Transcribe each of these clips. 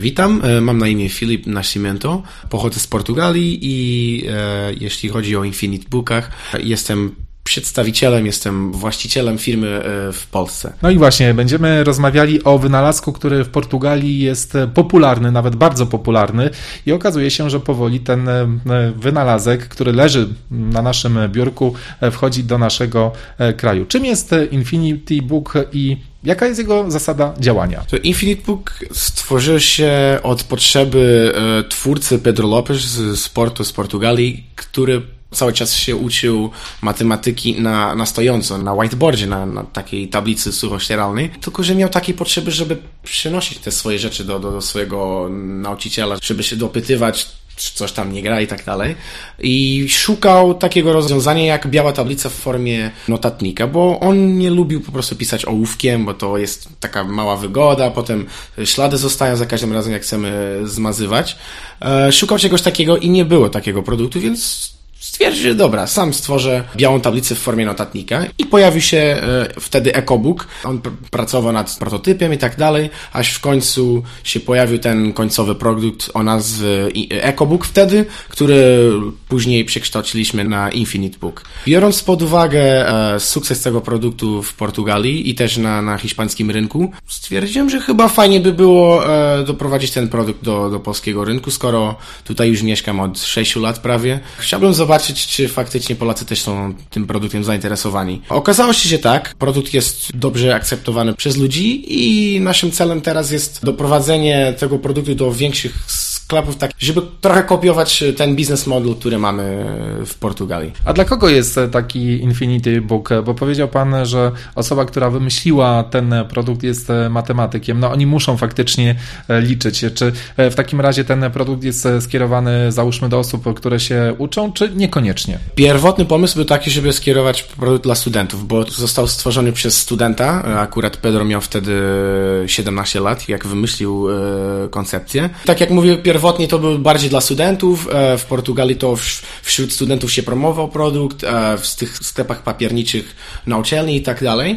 Witam, mam na imię Filip Nascimento, pochodzę z Portugalii i jeśli chodzi o Infinite Bookach, jestem przedstawicielem, jestem właścicielem firmy w Polsce. No i właśnie, będziemy rozmawiali o wynalazku, który w Portugalii jest popularny, nawet bardzo popularny i okazuje się, że powoli ten wynalazek, który leży na naszym biurku, wchodzi do naszego kraju. Czym jest Infinity Book i jaka jest jego zasada działania? Infinite Book stworzył się od potrzeby twórcy Pedro Lopes z Porto, z Portugalii, który cały czas się uczył matematyki na stojąco, na whiteboardzie, na takiej tablicy suchościeralnej, tylko że miał takie potrzeby, żeby przenosić te swoje rzeczy do swojego nauczyciela, żeby się dopytywać, czy coś tam nie gra i tak dalej. I szukał takiego rozwiązania jak biała tablica w formie notatnika, bo on nie lubił po prostu pisać ołówkiem, bo to jest taka mała wygoda, potem ślady zostają za każdym razem, jak chcemy zmazywać. Szukał czegoś takiego i nie było takiego produktu, więc stwierdził, że dobra, sam stworzę białą tablicę w formie notatnika i pojawił się wtedy EcoBook. On pracował nad prototypem i tak dalej, aż w końcu się pojawił ten końcowy produkt o nazwie EcoBook wtedy, który później przekształciliśmy na Infinite Book. Biorąc pod uwagę sukces tego produktu w Portugalii i też na hiszpańskim rynku, stwierdziłem, że chyba fajnie by było doprowadzić ten produkt do polskiego rynku, skoro tutaj już mieszkam od 6 lat prawie. Chciałbym zobaczyć, czy faktycznie Polacy też są tym produktem zainteresowani. Okazało się, że tak. Produkt jest dobrze akceptowany przez ludzi i naszym celem teraz jest doprowadzenie tego produktu do większych sklepów, tak żeby trochę kopiować ten business model, który mamy w Portugalii. A dla kogo jest taki Infinity Book? Bo powiedział Pan, że osoba, która wymyśliła ten produkt, jest matematykiem. No oni muszą faktycznie liczyć. Czy w takim razie ten produkt jest skierowany, załóżmy, do osób, które się uczą, czy niekoniecznie? Pierwotny pomysł był taki, żeby skierować produkt dla studentów, bo został stworzony przez studenta. Akurat Pedro miał wtedy 17 lat, jak wymyślił koncepcję. Tak jak mówię, pierwotnie to był bardziej dla studentów. W Portugalii to wśród studentów się promował produkt, w tych sklepach papierniczych na uczelni i tak dalej.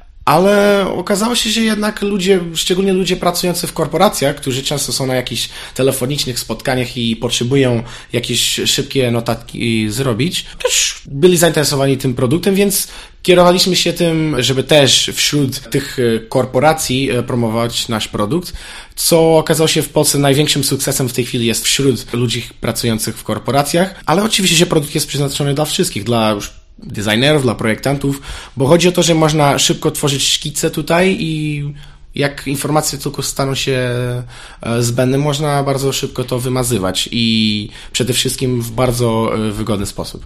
Ale okazało się, że jednak ludzie, szczególnie ludzie pracujący w korporacjach, którzy często są na jakichś telefonicznych spotkaniach i potrzebują jakieś szybkie notatki zrobić, też byli zainteresowani tym produktem, więc kierowaliśmy się tym, żeby też wśród tych korporacji promować nasz produkt, co okazało się w Polsce największym sukcesem w tej chwili jest wśród ludzi pracujących w korporacjach, ale oczywiście, że produkt jest przeznaczony dla wszystkich, dla już designerów, dla projektantów, bo chodzi o to, że można szybko tworzyć szkice tutaj i jak informacje tylko staną się zbędne, można bardzo szybko to wymazywać i przede wszystkim w bardzo wygodny sposób.